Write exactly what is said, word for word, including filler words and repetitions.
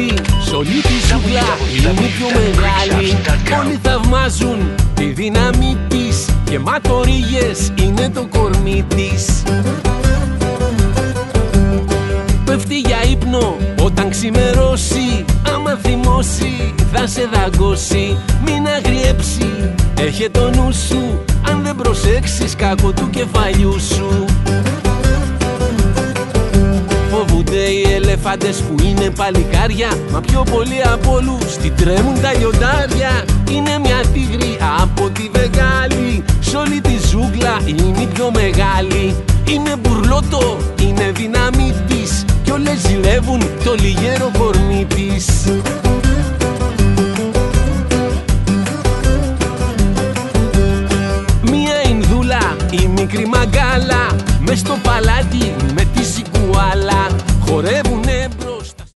μεγάλη, σ' όλη τη ζούγκλα είναι η πιο μεγάλη. Όλοι θαυμάζουν τη δύναμη της και ματορίγες είναι το κορμί της. Πέφτει για ύπνο όταν ξημερώσει, άμα θυμώσει θα σε δαγκώσει. Μην αγριέψει, έχε το νου σου, αν δεν προσέξεις κακό του κεφαλιού σου. Φοβούνται οι ελεφάντες που είναι παλικάρια, μα πιο πολύ από όλους την τρέμουν τα λιοντάρια. Είναι μια τίγρη από τη Βεγγάλη, σ' όλη τη ζούγκλα είναι η πιο μεγάλη. Είναι μπουρλότο, είναι δύναμη της κι όλες ζηλεύουν το λιγέρο κορμί της. Μια Ινδούλα, η μικρή μαγκάλα, μες στο παλάτι με τη σικουάλα. Χορεύουνε